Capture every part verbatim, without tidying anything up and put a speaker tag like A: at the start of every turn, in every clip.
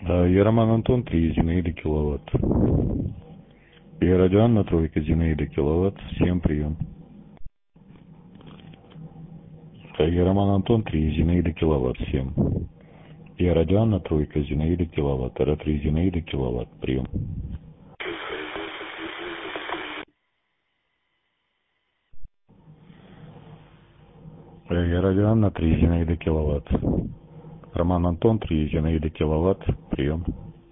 A: Я Роман Антон, три Зинаида киловатт. Я радио Анна, тройка Зинаида киловатт. Всем прием. Я Роман Антон, три Зинаида киловатт. Всем. Я радио Анна, тройка Зинаида киловатт. Ра три Зинаида киловатт. Прием. Я радио Анна, три Зинаида киловатт. Роман Антон, три Зинаида киловатт. Прием.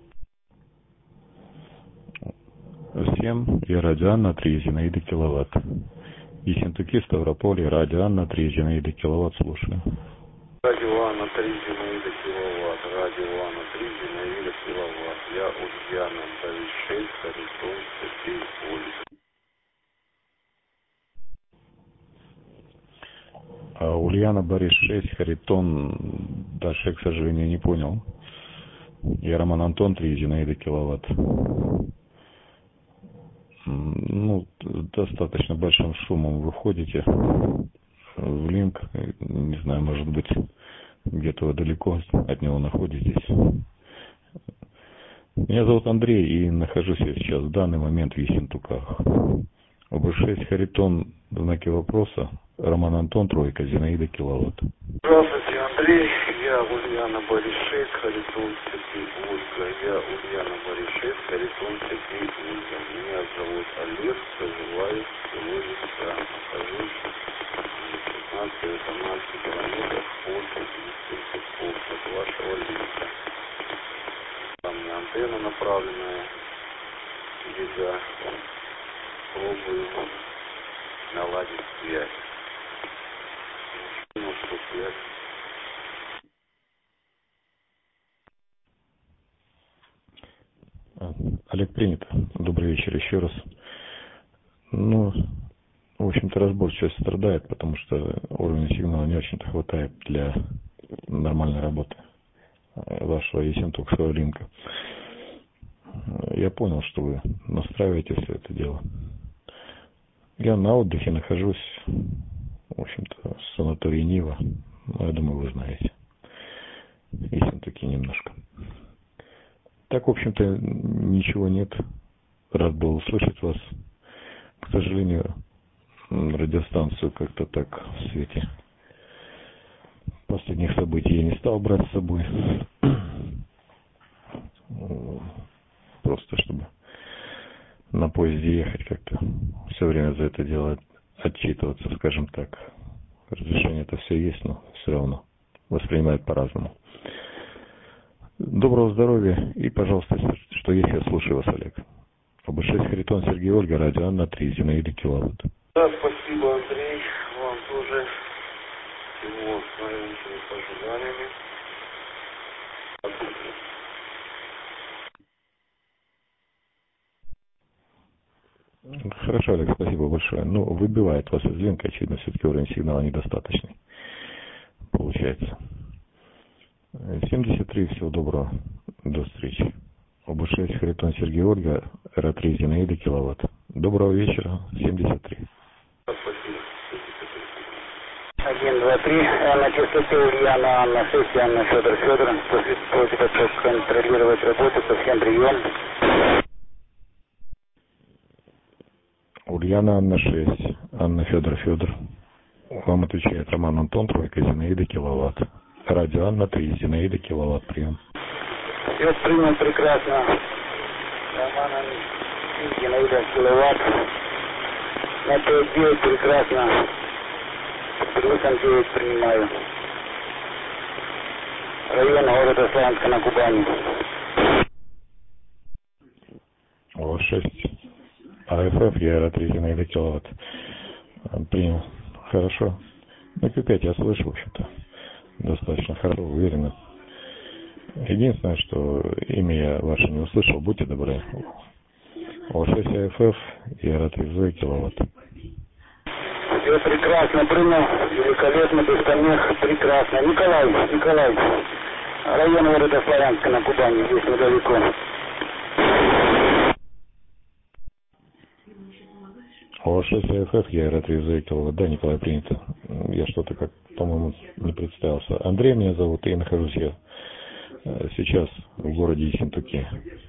A: Всем. Я радио Анна, три Зинаида киловатт. Ессентуки, Ставрополь, радио Анна, три Зинаида киловатт. Слушаю.
B: Радио Анна, три Зинаида киловатт. Радио Анна, три Зинаида киловатт. Я Ульяна, Борис шесть, Харитон, Сергей, Ольга.
A: А Ульяна, Борис шесть, Харитон, дальше я, к сожалению, не понял. Я Роман Антон, три Зинаида киловатт. Ну, достаточно большим шумом вы входите в линк. Не знаю, может быть, где-то вы далеко от него находитесь. Меня зовут Андрей, и нахожусь я сейчас в данный момент в Ессентуках. О шесть, Харитон, знаки вопроса. Роман Антон, тройка, Зинаида киловатт.
B: Здравствуйте, Андрей. Я Ульяна, Борис шесть, Харитон, Сергей, Ольга. Я Ульяна, Борис шесть, Харитон, Сергей, Ольга. Меня зовут Олег, проживаю в село Лиска. Нахожусь пятнадцать восемнадцать километров от Лисинских от вашего линка. Там у меня антенна направленная, где пробую наладить связь. Ну, что связь.
A: Олег, принято. Добрый вечер еще раз. Ну, в общем-то, разборчивость страдает, потому что уровня сигнала не очень-то хватает для нормальной работы вашего ессентукского линка. Я понял, что вы настраиваете все это дело. Я на отдыхе нахожусь, в общем-то, в санатории Нива. Ну, я думаю, вы знаете. Ессентуки немножко. Так, в общем-то, ничего нет. Рад был услышать вас. К сожалению, радиостанцию как-то так в свете последних событий я не стал брать с собой. Просто чтобы на поезде ехать как-то все время за это дело отчитываться, скажем так. Разрешение-то все есть, но все равно воспринимают по-разному. Доброго здоровья и, пожалуйста, что есть, я слушаю вас, Олег. Об шесть, Харитон, Сергей, Ольга, радио Анна, три Зинаида киловатт.
B: Да, спасибо, Андрей. Вам тоже всего с наилучшими пожеланиями.
A: Хорошо, Олег, спасибо большое. Ну, выбивает вас из линка, очевидно, все-таки уровень сигнала недостаточный. Получается. семьдесят три, всего доброго. До встречи. Об шесть, Харитон, Сергей, Ольга, Ра три Зинаида киловатт. Доброго вечера, семьдесят три.
B: Спасибо.
C: Один, два, три. На частоте Ульяна, Анна, шесть, Анна, Федор, Федор. Просит контролировать работу, совсем прием.
A: Ульяна, Анна, шесть, Анна, Федор, Федор. Вам отвечает Роман Антон, тройка, Зинаида киловатт. Радио Анна, три Зинаида киловатт. Прием.
C: Я принял прекрасно. Роман три Зинаида киловатт. На пять девять прекрасно. Плюсом девять принимаю. Район города Славянска на Кубани.
A: О шесть. АФФ, я Ра три Зинаида киловатт. Принял. Хорошо. Ну, Q пять я слышу, в общем-то. Достаточно хорошо, уверенно. Единственное, что имя я ваше не услышал, будьте добры. О шесть АФФ и Ра три киловатт.
C: Я прекрасно принял, великолепно, без помех, прекрасно. Николай, Николай, район города Славянска на Кубани, здесь недалеко.
A: О шесть АФФ, я Ра три киловатт. Да, Николай, принято. Я что-то как, по-моему, не представился. Андрей меня зовут, и нахожусь я сейчас в городе Ессентуки.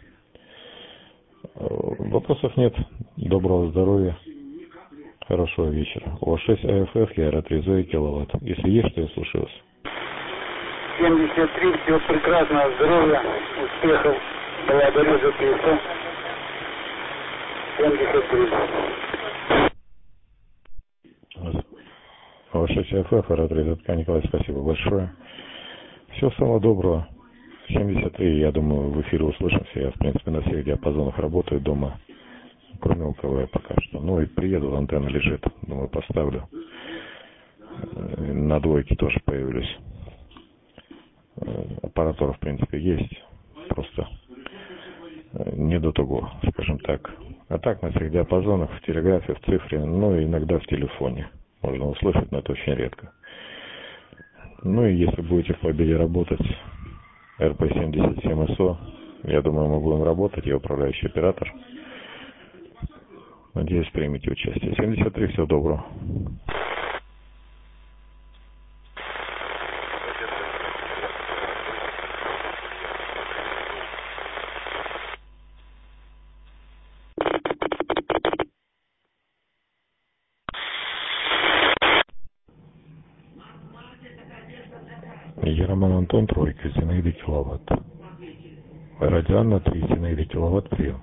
A: Вопросов нет. Доброго здоровья. Хорошего вечера. У вас шесть АФФ, я рад резой киловатт. Если есть, то я слушаю вас.
C: семьдесят три, всего прекрасного здоровья, успехов. Благодарю за письмо. семьдесят три.
A: У вас шесть АФФ, рад резой. Николай, спасибо большое. Всего самого доброго. семьдесят три, я думаю, в эфире услышимся. Я, в принципе, на всех диапазонах работаю дома. Кроме у кого я пока что. Ну и приеду, антенна лежит. Думаю, поставлю. На двойке тоже появлюсь. Аппаратура, в принципе, есть. Просто не до того, скажем так. А так на всех диапазонах, в телеграфе, в цифре, ну и иногда в телефоне. Можно услышать, но это очень редко. Ну и если будете в Победе работать, эр пэ семьдесят семь эс о, я думаю, мы будем работать, я управляющий оператор. Надеюсь, примите участие. семьдесят три, всего доброго. Я Роман Антон, тройка, Зинаида киловатт. Радианна, три, Зинаида киловатт, прием.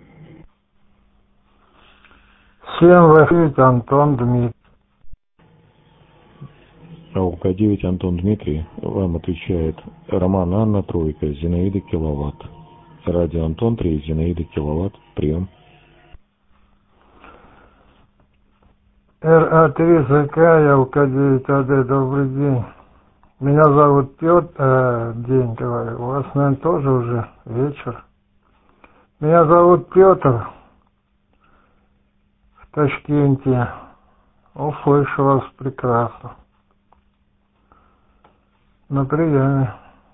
D: Всем восемь, Антон Дмитрий.
A: АУК девять, Антон Дмитрий, вам отвечает Роман Анна, тройка, Зинаида киловатт. Радио Антон, три, Зинаида киловатт, прием.
D: эр а три зэ ка, я АУК девять а дэ, добрый день. Меня зовут Петр, э, день, говорю, у вас, наверное, тоже уже вечер. Меня зовут Петр, в Ташкенте. Услышу вас прекрасно. На приеме.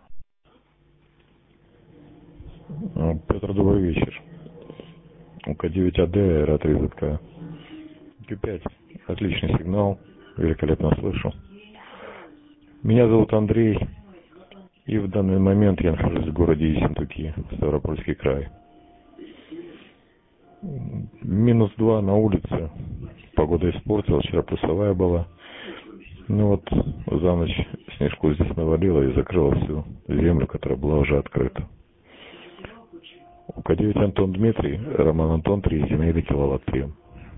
A: Петр, добрый вечер. АУК девять а дэ, эр а три зэ ка. Q пять, отличный сигнал, великолепно слышу. Меня зовут Андрей, и в данный момент я нахожусь в городе Ессентуки, Ставропольский край. Минус два на улице, погода испортилась, вчера плюсовая была. Ну вот, за ночь снежку здесь навалило и закрыло всю землю, которая была уже открыта. АУК девять, Антон Дмитрий, Роман Антон, три, Зинаида киловатт, прием.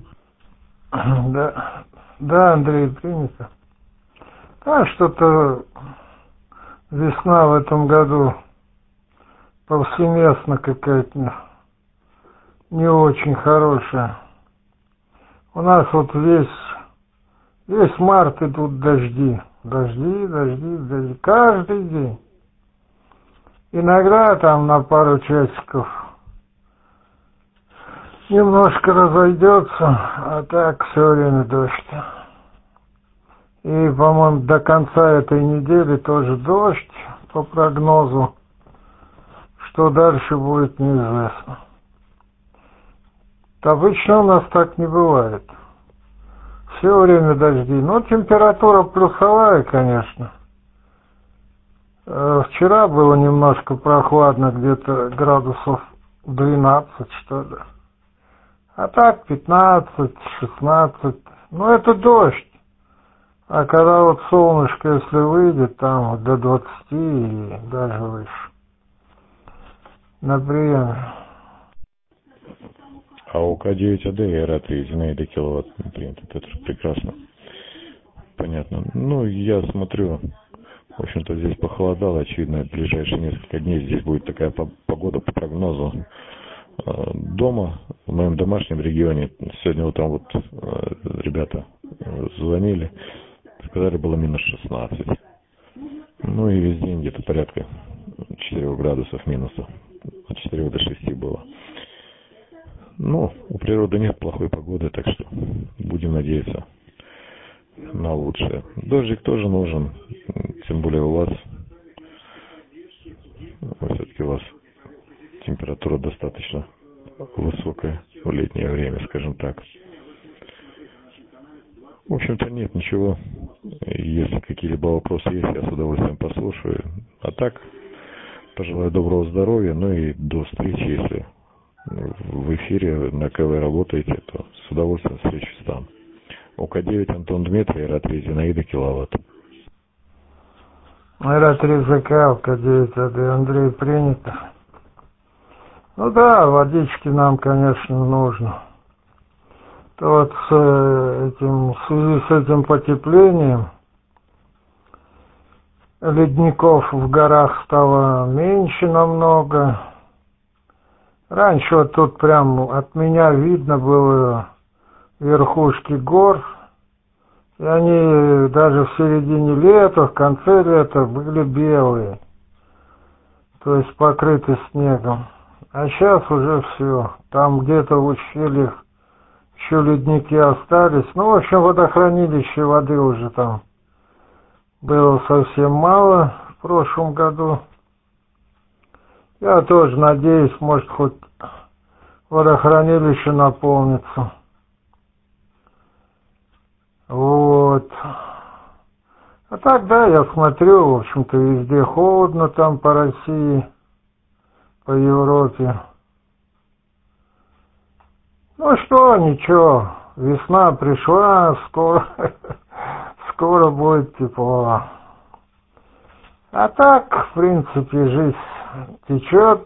D: Да, да, Андрей, принято. А что-то весна в этом году повсеместно какая-то не очень хорошая. У нас вот весь, весь март идут дожди. Дожди, дожди, дожди. Каждый день. Иногда там на пару часиков немножко разойдется, а так все время дождь. И, по-моему, до конца этой недели тоже дождь, по прогнозу. Что дальше будет, неизвестно. Обычно у нас так не бывает. Все время дожди. Но температура плюсовая, конечно. Вчера было немножко прохладно, где-то градусов двенадцать, что ли. А так пятнадцать, шестнадцать. Ну, это дождь. А когда вот солнышко, если выйдет, там вот до двадцати и даже выше. На приеме.
A: АУК девять а дэ, я рад, и Зинаида киловатт принято. Это прекрасно. Понятно. Ну, я смотрю, в общем-то, здесь похолодало. Очевидно, в ближайшие несколько дней здесь будет такая погода по прогнозу. Дома, в моем домашнем регионе, сегодня утром вот ребята звонили, сказали, было минус шестнадцать. Ну и весь день где-то порядка четырёх градусов минуса. От четырёх до шести было. Ну, у природы нет плохой погоды, так что будем надеяться на лучшее. Дождик тоже нужен, тем более у вас, все-таки у вас температура достаточно высокая в летнее время, скажем так. В общем-то, нет ничего. Если какие-либо вопросы есть, я с удовольствием послушаю. А так, Пожелаю доброго здоровья, ну и до встречи, если в эфире на КВ работаете, то с удовольствием встречусь там. ОК девять Антон Дмитрий, Р три Зинаида, киловатт.
D: Р три ЗК, ОК девять АД, Андрей принято. Ну да, водички нам, конечно, нужно. То вот с этим, в связи с этим потеплением ледников в горах стало меньше намного. Раньше вот тут прям от меня видно было верхушки гор, и они даже в середине лета, в конце лета были белые, то есть покрыты снегом. А сейчас уже все, там где-то в ущельях еще ледники остались. Ну, в общем, водохранилище воды уже там было совсем мало в прошлом году. Я тоже надеюсь, может, хоть водохранилище наполнится. Вот. А так, да, я смотрю, в общем-то, везде холодно там по России, по Европе. Ну что, ничего, весна пришла, скоро, скоро будет тепло. А так, в принципе, жизнь течет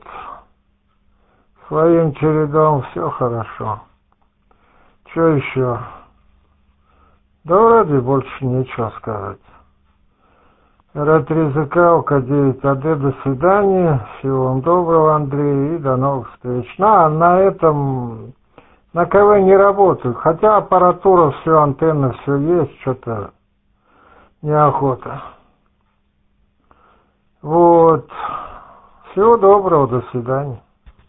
D: своим чередом, все хорошо. Что еще? Да вроде больше нечего сказать. Р три ЗК, ОК девять АД, до свидания. Всего вам доброго, Андрей, и до новых встреч. На, на этом, на КВ не работаю. Хотя аппаратура, все, антенны, все есть, что-то неохота. Вот. Всего доброго, до свидания.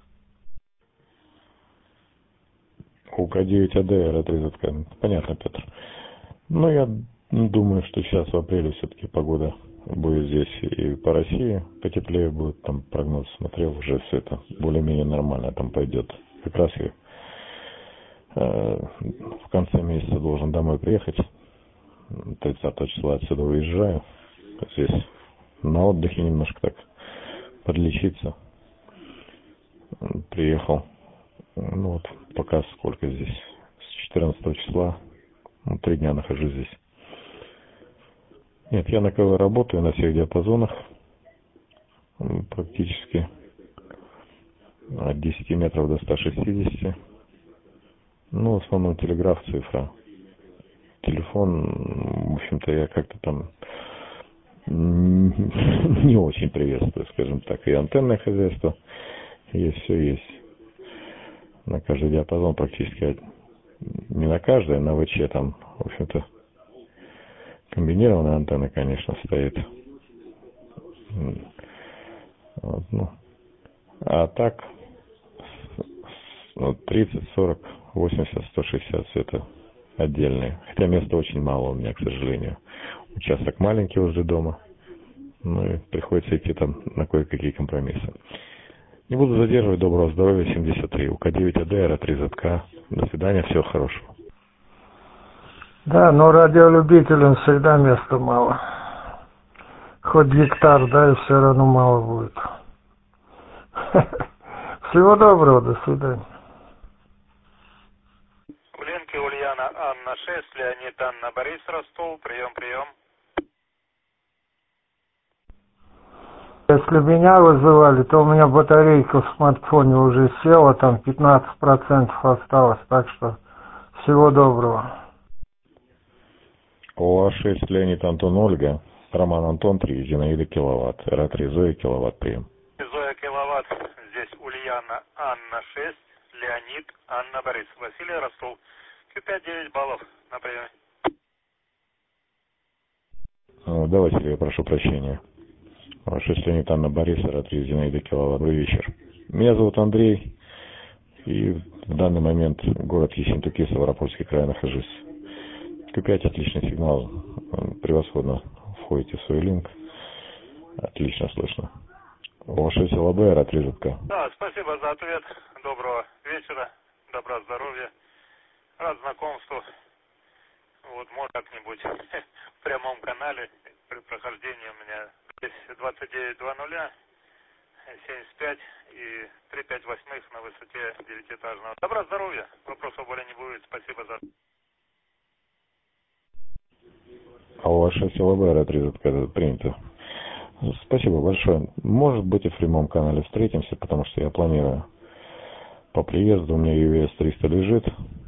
A: ОК девять АД, Р три ЗК. Понятно, Петр. Ну, я думаю, что сейчас в апреле все-таки погода будет здесь и по России потеплее будет, там прогноз смотрел, уже все это более-менее нормально там пойдет. Как раз я э, в конце месяца должен домой приехать, тридцатого числа отсюда уезжаю, здесь на отдыхе немножко так подлечиться, приехал, ну вот пока сколько здесь, с четырнадцатого числа, ну, три дня нахожусь здесь. Нет, я на КВ работаю на всех диапазонах, практически от десяти метров до ста шестидесяти. Ну, в основном телеграф, цифра. Телефон, в общем-то, я как-то там не очень приветствую, скажем так. И антенное хозяйство есть, все есть. На каждый диапазон практически, не на каждый, а на ВЧ там, в общем-то, комбинированная антенна, конечно, стоит. Вот, ну. А так тридцать, сорок, восемьдесят, сто шестьдесят все это отдельные. Хотя места очень мало у меня, к сожалению. Участок маленький возле дома. Ну и приходится идти там на кое-какие компромиссы. Не буду задерживать. Доброго здоровья. семьдесят три. УК девять АД, Р три ЗК. До свидания. Всего хорошего.
D: Да, но радиолюбителям всегда места мало. Хоть гектар, да, и все равно мало будет. Всего доброго, до свидания.
E: Ленки Ульяна Анна шесть, Леонид Анна Борис Ростов, прием, прием.
D: Если меня вызывали, то у меня батарейка в смартфоне уже села, там пятнадцать процентов осталось, так что всего доброго.
A: ОА шесть, Леонид Антон Ольга, Роман Антон три, Зинаида киловатт, Р три Зоя киловатт, прием.
E: Зоя киловатт, здесь Ульяна Анна шесть, Леонид Анна Борис, Василий Ростов, Q пять девять баллов на приеме.
A: Да, Василий, я прошу прощения. шесть Леонид Анна Борис, Р три Зинаида киловатт, добрый вечер. Меня зовут Андрей, и в данный момент город Ессентуки, Ставропольский край нахожусь. Q пять отличный сигнал, превосходно входите в свой линк, отлично слышно. ОА шесть ЛБ, Р три ЗК.
E: Да, спасибо за ответ, доброго вечера, добра здоровья, рад знакомству. Вот, может, как-нибудь в прямом канале при прохождении у меня здесь двадцать девять два нуля, семьдесят пять и три пять восьмых на высоте девятиэтажного. Добра, здоровья. Вопросов более не будет. Спасибо за...
A: А у вас шесть эл бэ отрезок когда принято. Спасибо большое. Может быть, и в прямом канале встретимся, потому что я планирую по приезду. У меня ю ви эс триста лежит.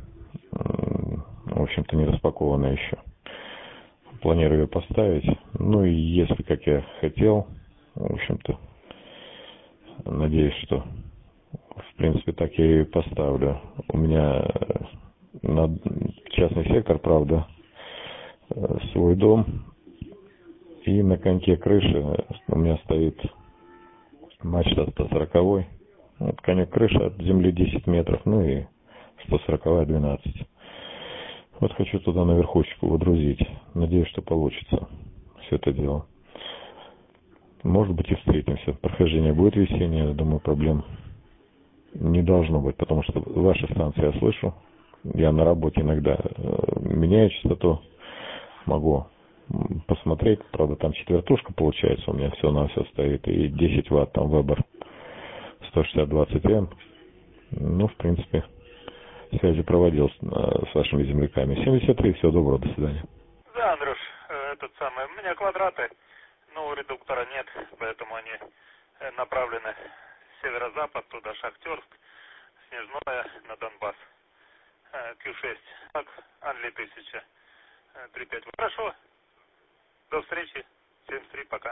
A: В общем-то, не распакованная еще. Планирую ее поставить. Ну и если, как я хотел, в общем-то, надеюсь, что в принципе так я ее и поставлю. У меня на частный сектор, правда, свой дом. И на коньке крыши у меня стоит мачта сто сороковой. Вот конек крыши от земли десять метров, ну и сто сороковая двенадцать. Вот хочу туда на верхушечку водрузить. Надеюсь, что получится все это дело. Может быть, и встретимся. Прохождение будет весеннее, я думаю, проблем не должно быть, потому что ваши станции я слышу. Я на работе иногда меняю частоту, могу посмотреть. Правда, там четвертушка получается, у меня все на все стоит. И десять ватт, там Weber сто шестьдесят двадцать эм. Ну, в принципе, связи проводил с, с вашими земляками. семьдесят три, всего доброго, до свидания.
E: Да, Андрюш, этот самый, у меня квадраты, но у редуктора нет, поэтому они направлены в северо-запад, туда Шахтерск, Снежное, на Донбасс. Q шесть, так, Анли тысяча, три пять. Хорошо, до встречи, семьдесят три, пока.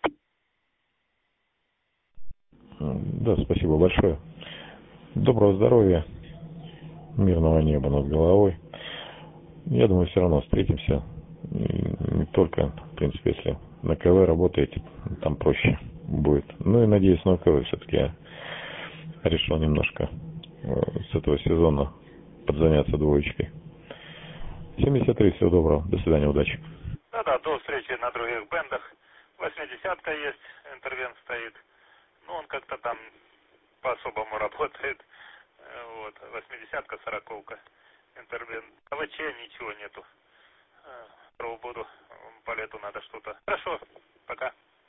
A: Да, спасибо большое. Доброго здоровья, мирного неба над головой. Я думаю, все равно встретимся. И не только, в принципе, если на КВ работаете, там проще будет. Ну и надеюсь, на КВ все-таки я решил немножко с этого сезона подзаняться двоечкой. семьдесят три, всего доброго, до свидания, удачи.
E: Да-да, до встречи на других бендах. восьмидесятка есть, интервент стоит. Ну, он как-то там по-особому работает. Вот, восьмидесятка, сороковка, интервент. А ВЧ ничего нету. Буду, по лету надо что-то. Хорошо, пока.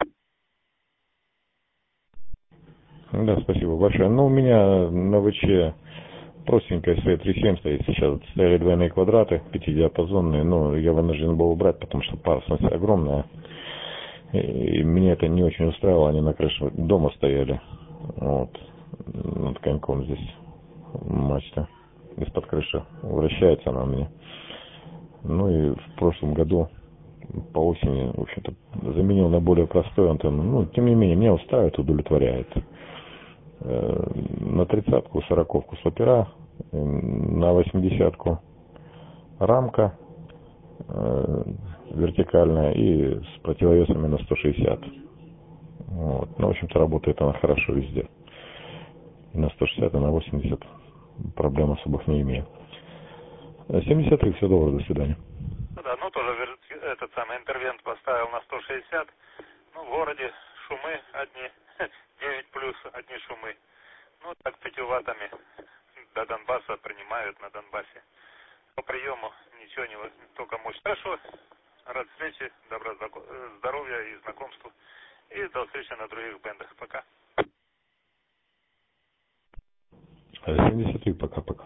A: Да, спасибо большое. Ну, у меня на ВЧ простенькая эс ви три семь стоит. Сейчас стояли двойные квадраты, пятидиапазонные, но я вынужден был убрать, потому что пара, в смысле, огромная. И меня это не очень устраивало, они на крыше дома стояли. Вот. Над коньком здесь мачта из-под крыши вращается она у меня. Ну и в прошлом году по осени, в общем-то, заменил на более простую антенну. Ну, тем не менее, меня устраивает, удовлетворяет. На тридцатку, сороковку слопера, на восьмидесятку рамка вертикальная и с противовесами на сто шестьдесят. Вот. Ну, в общем-то, работает она хорошо везде. И на сто шестьдесят, и на восемьдесят проблем особых не имею. семьдесят три, всего доброго, до свидания.
E: Да, ну тоже этот самый интервент поставил на сто шестьдесят. Ну, в городе шумы одни, девять плюс, одни шумы. Ну, так пятью ваттами до Донбасса принимают на Донбассе. По приему ничего не, только мощь. Хорошо, рад встрече, добра, здоровья и знакомству. И до встречи на других бендах. Пока.
A: семьдесят три, пока-пока.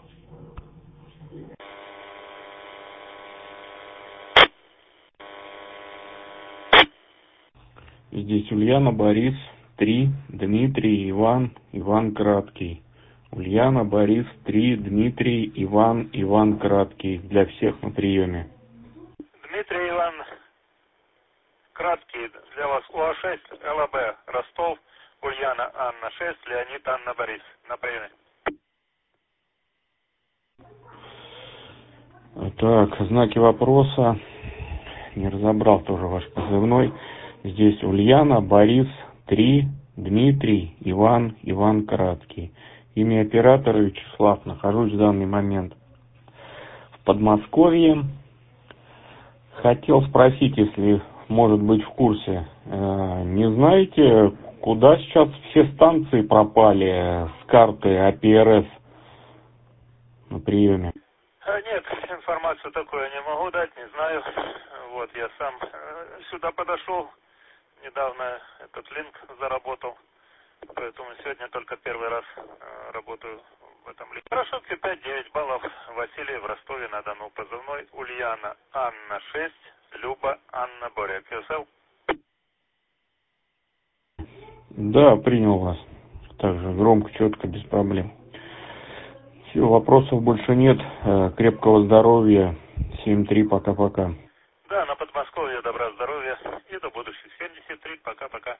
F: Здесь Ульяна, Борис, три, Дмитрий, Иван, Иван Краткий. Ульяна, Борис, три, Дмитрий, Иван, Иван Краткий. Для всех на приеме.
E: Дмитрий, Иван Краткий, для вас УА шесть, ЛАБ, Ростов, Ульяна, Анна шесть, Леонид, Анна, Борис. На приеме.
F: Так, знаки вопроса. Не разобрал тоже ваш позывной. Здесь Ульяна, Борис, три, Дмитрий, Иван, Иван Краткий. Имя оператора Вячеслав. Нахожусь в данный момент в Подмосковье. Хотел спросить, если, может быть, в курсе, э, не знаете, куда сейчас все станции пропали с карты А Пи Эр Эс на приеме?
E: Нет, информацию такую я не могу дать, не знаю. Вот, я сам сюда подошел, недавно этот линк заработал. Поэтому сегодня только первый раз э, работаю в этом лифте. Парашютке пять-девять баллов. Василий в Ростове-на-Дону. Позывной Ульяна Анна шесть, Люба Анна Боря. кью эс эл.
F: Да, принял вас. Также громко, четко, без проблем. Все, вопросов больше нет. Крепкого здоровья. семь три, пока-пока.
E: Да, на Подмосковье добра, здоровья и до будущих. семьдесят три, пока-пока.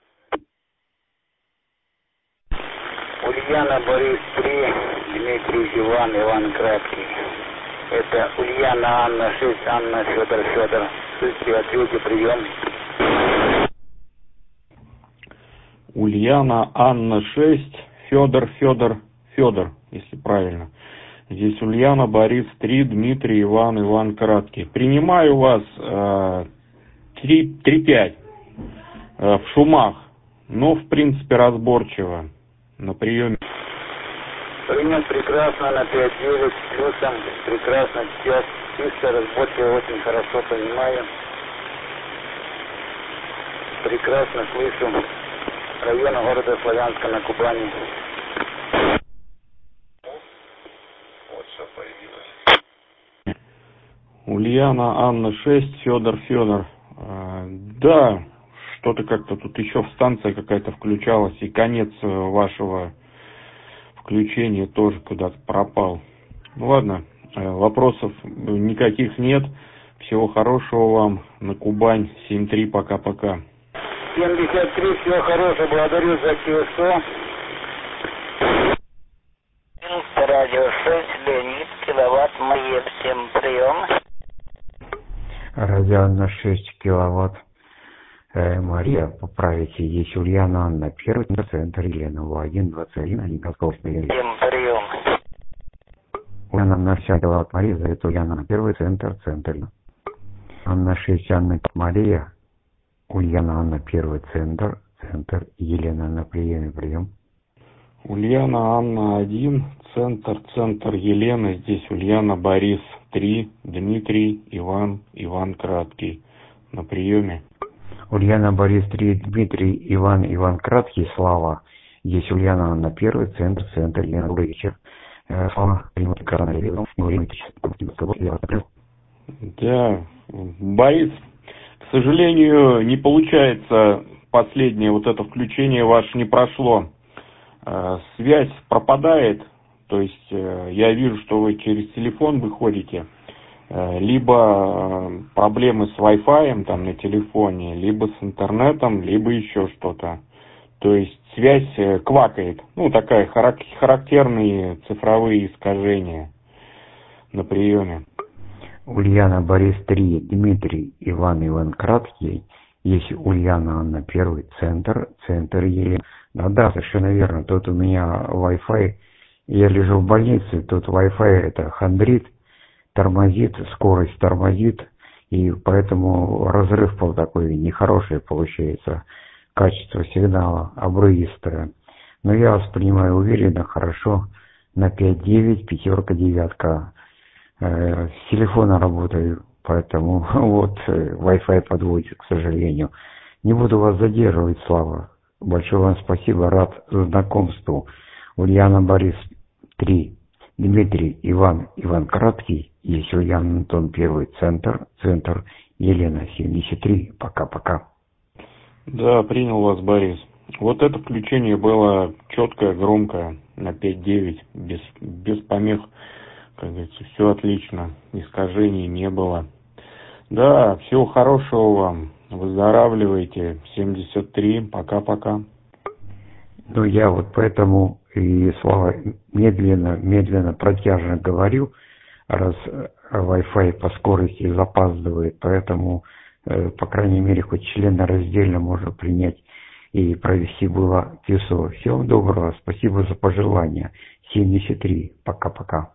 C: Ульяна, Борис три, Дмитрий, Иван, Иван Краткий. Это Ульяна, Анна шесть, Анна, Федор, Федор. Слушайте, ответьте, прием.
F: Ульяна, Анна шесть, Федор, Федор, Федор, если правильно. Здесь Ульяна, Борис три, Дмитрий, Иван, Иван Краткий. Принимаю вас э, три пять э, в шумах, но в принципе разборчиво. На приеме.
C: Принят прекрасно на пять девять плюсом. Прекрасно сейчас. Чисто, разборчиво, очень хорошо понимаю. Прекрасно слышу. Района города Славянска на Кубани.
B: Вот все появилось.
F: Ульяна, Анна шесть, Федор, Федор. А, да, что-то как-то тут еще станция какая-то включалась, и конец вашего включения тоже куда-то пропал. Ну ладно, вопросов никаких нет. Всего хорошего вам. На Кубань. семь три, пока-пока.
C: семьдесят три, всего хорошего. Благодарю за КСО. Радио шесть, Леонид, киловатт, Мария, всем прием.
G: Радио на шесть киловатт. Э, Мария, поправите, есть Ульяна, Анна, первый центр, Елена, У один, двадцать один, один, Москва,
C: Всем прием.
G: Ульяна, Анна, вся киловатт, Мария, зовет Ульяна, первый центр, центр. Анна шесть, Анна, Мария, Ульяна, Анна, первый центр, центр, Елена на приеме, прием.
F: Ульяна, Анна один, центр, центр, Елена, здесь Ульяна, Борис три, Дмитрий, Иван, Иван Краткий. На приеме.
G: Ульяна, Борис три, Дмитрий, Иван, Иван Краткий, Слава. Здесь Ульяна, Анна, первый, центр, центр, Елена, добрый вечер. Слава, примут экран,
F: да, Борис, к сожалению, не получается, последнее вот это включение ваше не прошло. Связь пропадает, то есть я вижу, что вы через телефон выходите, либо проблемы с Wi-Fi там на телефоне, либо с интернетом, либо еще что-то. То есть связь квакает, ну такая характерные цифровые искажения на приеме.
G: Ульяна, Борис три, Дмитрий, Иван, Иван Краткий. Есть Ульяна, Анна, первый, центр, центр Елена. Да, да, совершенно верно. Тут у меня Wi-Fi, я лежу в больнице, тут Wi-Fi это хандрит, тормозит, скорость тормозит, и поэтому разрыв был такой нехороший получается, качество сигнала обрывистое. Но я воспринимаю уверенно, хорошо, на пять девять, пятерка, девятка. Э, с телефона работаю, поэтому вот Wi-Fi подводит, к сожалению. Не буду вас задерживать, Слава. Большое вам спасибо, рад знакомству. Ульяна, Борис три, Дмитрий, Иван, Иван Краткий, есть Ульяна, Антон первый, центр, центр, Елена семьдесят три, пока-пока.
F: Да, принял вас, Борис. Вот это включение было четкое, громкое, на пять девять, без, без помех, как говорится, все отлично, искажений не было. Да, всего хорошего вам. Выздоравливайте. семьдесят три. Пока-пока.
G: Ну, я вот поэтому и, Слава, медленно, медленно, протяжно говорю, раз Wi-Fi по скорости запаздывает, поэтому, э, по крайней мере, хоть членораздельно можно принять и провести было КСО. Всего доброго. Спасибо за пожелания. семьдесят три. Пока-пока.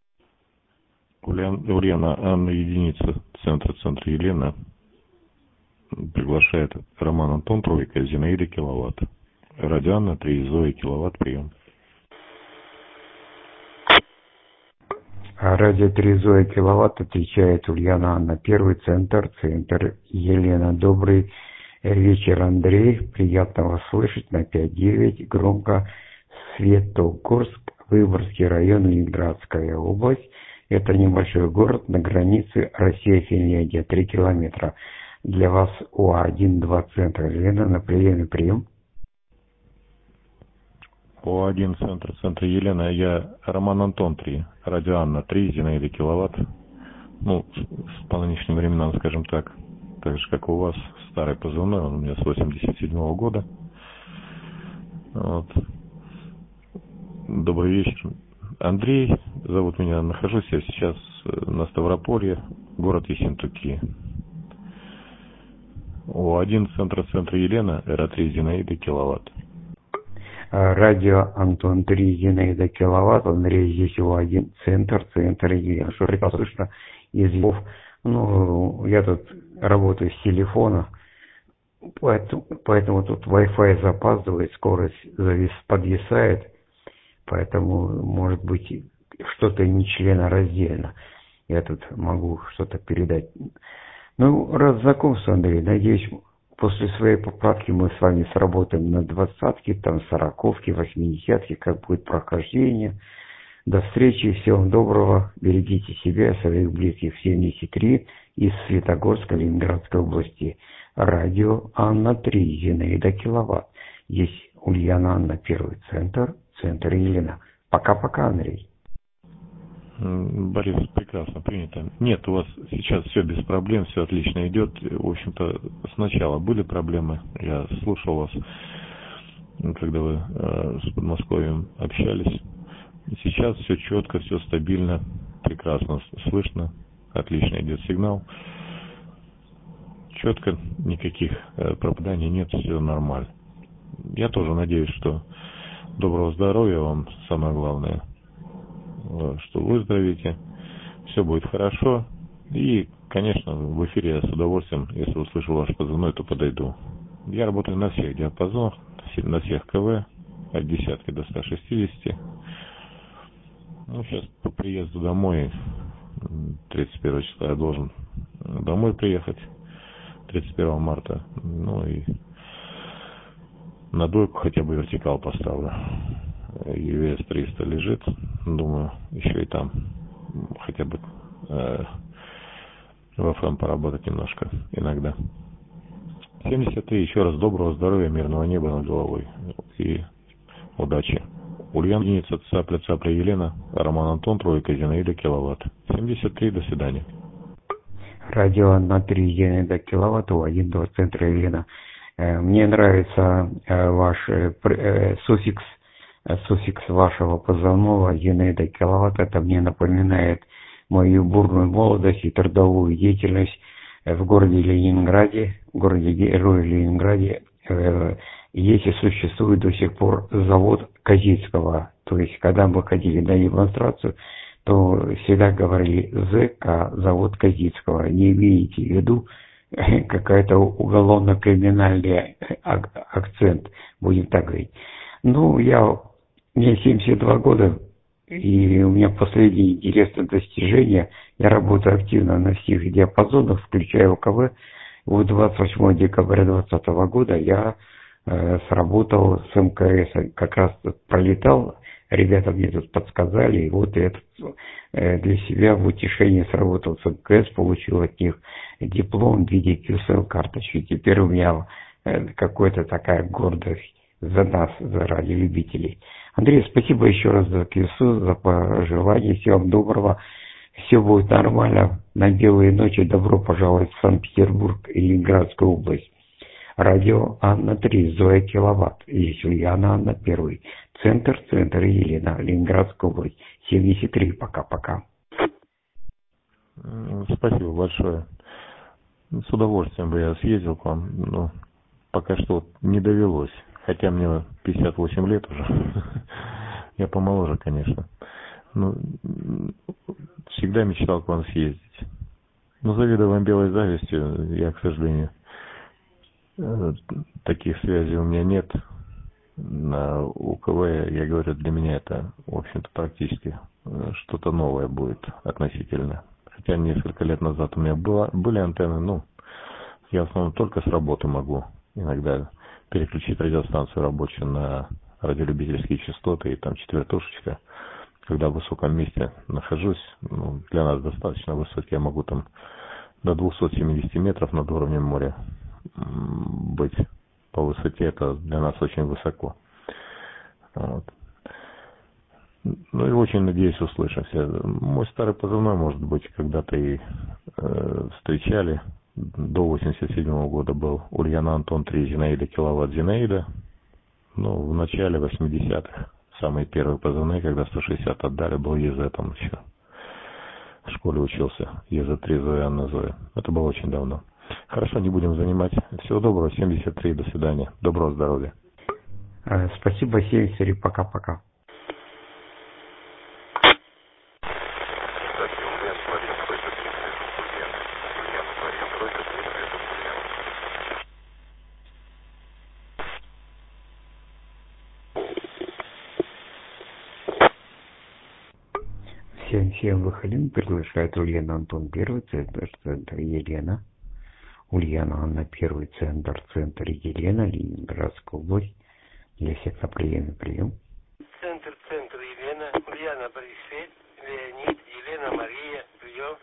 A: Ульяна, Анна, единица, центр, центр, Елена. Приглашает Роман Антон, тройка, Зинаида, киловатт. Радио Анна, три, Зоя, киловатт, прием.
G: А радио три Зоя киловатт, отвечает Ульяна, Анна, первый, центр, центр, Елена, добрый Вечер, Андрей. Приятно вас слышать на пять девять. Громко. Светогорск, Выборгский район, Ленинградская область. Это небольшой город на границе Россия-Финляндия. Три километра. Для вас О один два центр. Елена на приеме, прием.
A: О один центр, центр Елена. Я Роман Антон три. Радио Анна три, Зинаида киловатт. Ну, по нынешним временам, скажем так. Так же, как у вас, старый позывной, он у меня с восемьдесят седьмого года. Вот. Добрый вечер. Андрей, зовут меня, нахожусь я сейчас на Ставрополье, город Ессентуки. О один центр, центр Елена, Р три, Зинаида киловатт.
G: Радио Антон три, Зинаида киловатт, Андрей здесь О один центр, центр Елена. Что прекрасно слышно из Львов. Ну, я тут работаю с телефона, поэтому, поэтому тут Wi-Fi запаздывает, скорость завис, подвисает, поэтому, может быть, что-то не членораздельно. Я тут могу что-то передать. Ну, раз знакомство, Андрей, надеюсь, после своей поправки мы с вами сработаем на двадцатке, там, сороковке, восьмидесятке, как будет прохождение. До встречи, всего вам доброго, берегите себя, своих близких. Семьдесят три из Светогорска, Ленинградской области. Радио Анна три, Зинаида киловатт. Есть Ульяна Анна, первый центр, центр Елена. Пока-пока, Андрей.
A: Борис, прекрасно принято. Нет, у вас сейчас все без проблем, все отлично идет. В общем-то, сначала были проблемы. Я слушал вас, когда вы э, с Подмосковьем общались. Сейчас все четко, все стабильно, прекрасно слышно, отлично идет сигнал. Четко, никаких э, пропаданий нет, все нормально. Я тоже надеюсь, что доброго здоровья вам, самое главное, что выздоровеете, все будет хорошо. И, конечно, в эфире я с удовольствием, если услышу ваш позывной, то подойду. Я работаю на всех диапазонах, на всех КВ, от десятки до ста шестидесяти. Ну, сейчас по приезду домой, тридцать первого числа я должен домой приехать, тридцать первого марта. Ну и на дойку хотя бы вертикал поставлю. ю эс триста лежит, думаю, еще и там хотя бы э, в эф эм поработать немножко иногда. семьдесят три, еще раз доброго здоровья, мирного неба над головой и удачи. Ульяна, единица, цапля, цапля, Елена, Роман Антон, тройка, Зинаида киловатт. семьдесят три, до свидания.
G: Радио Анна три, Зинаида киловатт, О один, два центра Елена. Мне нравится ваш суффикс, суффикс вашего позывного Зинаида киловатт. Это мне напоминает мою бурную молодость и трудовую деятельность в городе Ленинграде, в городе Герое Ленинграде. Если существует до сих пор завод Козицкого, то есть когда мы ходили на демонстрацию, то всегда говорили ЗК, завод Козицкого. Не имеете в виду какая-то уголовно-криминальный акцент, будем так говорить. Ну, я, мне семьдесят два года, и у меня последние интересные достижения. Я работаю активно на всех диапазонах, включая ОКВ. Вот двадцать восьмого декабря двадцатого года я э, сработал с эм ка эс, как раз тут пролетал, ребята мне тут подсказали, и вот я тут, э, для себя в утешение сработал с эм ка эс, получил от них диплом в виде кью эс эл-карточки. Теперь у меня э, какая-то такая гордость за нас, за радиолюбителей. Андрей, спасибо еще раз за кью эс эл, за пожелания, всего вам доброго. Все будет нормально. На белые ночи добро пожаловать в Санкт-Петербург и Ленинградскую область. Радио Анна три, Зоя киловатт. Здесь Ульяна Анна первый. Центр, центр Елена, Ленинградская область. семьдесят три. Пока-пока.
A: Спасибо большое. С удовольствием бы я съездил к вам, но пока что вот не довелось. Хотя мне пятьдесят восемь лет уже. Я помоложе, конечно. Ну, всегда мечтал к вам съездить. Но завидую вам белой завистью. Я, к сожалению, таких связей у меня нет. На УКВ, я говорю, для меня это, в общем-то, практически что-то новое будет относительно. Хотя несколько лет назад у меня было, были антенны, ну, Я в основном только с работы могу иногда переключить радиостанцию рабочую на радиолюбительские частоты и там четвертушечка. Когда в высоком месте нахожусь, ну, для нас достаточно высокий, я могу там до двухсот семидесяти метров над уровнем моря быть по высоте, это для нас очень высоко. Вот. Ну и очень надеюсь услышимся. Мой старый позывной, может быть, когда-то и э, встречали. До восемьдесят седьмого года был Ульяна Антон три Зинаида киловатт Зинаида. Ну, в начале восьмидесятых, самые первые позывные, когда сто шестьдесят отдали, был ЕЗ там еще. В школе учился. ЕЗ три Зоя Анна Зоя. Это было очень давно. Хорошо, не будем занимать. Всего доброго. семьдесят три. До свидания. Доброго здоровья.
G: Спасибо, семьдесят три. Пока-пока. Всем выходим, приглашает Ульяна Антон первый, центр, центр Елена. Ульяна Анна первый, центр, центр Елена, Ленинградская область. Для всех на приеме прием.
H: Центр, центр Елена, Ульяна Борисович, Леонид, Елена Мария, прием.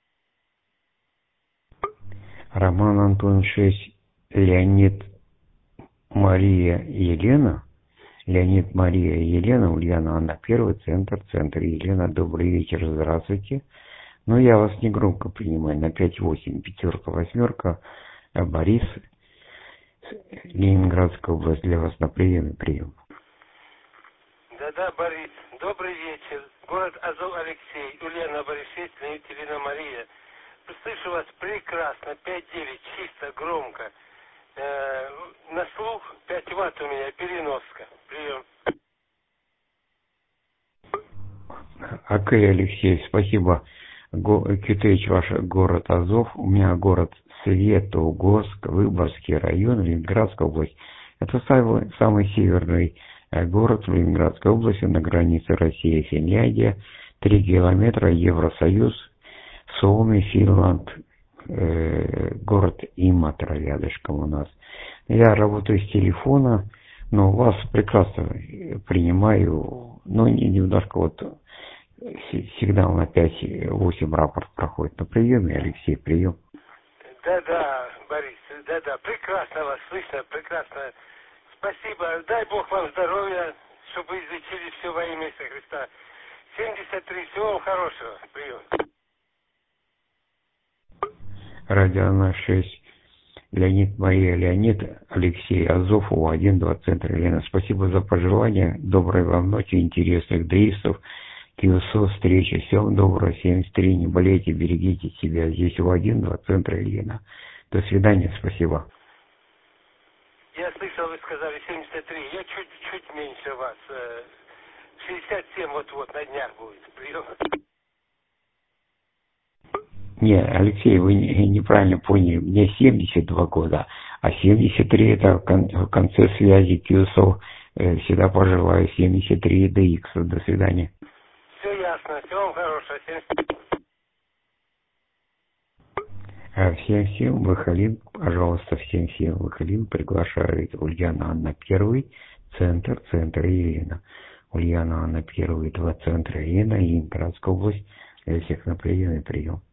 G: Роман Антон шесть, Леонид Мария Елена. Леонид, Мария, Елена, Ульяна, Анна, первый, центр, центр, Елена, добрый вечер, здравствуйте. Ну, я вас не громко принимаю, на пять восемь, пятерка, восьмерка, Борис, Ленинградская область, для вас на приеме, прием.
H: Да-да, Борис, добрый вечер, город Азов, Алексей, Ульяна Борисович, Леонид, Елена Мария. Слышу вас прекрасно, пять девять, чисто, громко. На слух пять ватт у меня, переноска. Прием.
G: Окей, Алексей, спасибо. Китеич, ваш город Азов. У меня город Светогорск, Выборгский район, Ленинградская область. Это самый, самый северный город в Ленинградской области, на границе России и Финляндия. Три километра, Евросоюз, Суоми, Финланд. Город Иматра рядышком у нас. Я работаю с телефона, но вас прекрасно принимаю. Ну, немножко вот сигнал на пять восемь рапорт проходит на приеме. Алексей, прием.
H: Да-да, Борис, да-да, прекрасно вас слышно, прекрасно. Спасибо, дай Бог вам здоровья, чтобы излечили все во имя Иисуса Христа. семьдесят три, всего вам хорошего, прием.
G: Радио шесть, Леонид, Мария, Леонид, Алексей, Азов, У один, два, центр, Елена. Спасибо за пожелания. Доброй вам ночи, интересных дрейсов, КИОСО, встречи. Всем доброго, семьдесят три. Не болейте, берегите себя. Здесь У один, два, центр, Елена. До свидания, спасибо.
H: Я слышал, вы сказали семьдесят три. Я чуть-чуть меньше вас. шестьдесят семь вот-вот на днях будет. Прием.
G: Не, Алексей, вы неправильно поняли. Мне семьдесят два года, а семьдесят три это в конце связи КИОСО. Всегда пожелаю семьдесят три дэ икс. До свидания.
H: Все ясно. Всего вам хорошего.
G: Всем-всем, Выхалин, пожалуйста, всем-всем, Выхалин приглашает Ульяна Анна первый, центр, центр Елена. Ульяна Анна первый, два центра Елена, Ленинградская область. Для всех на приеме прием.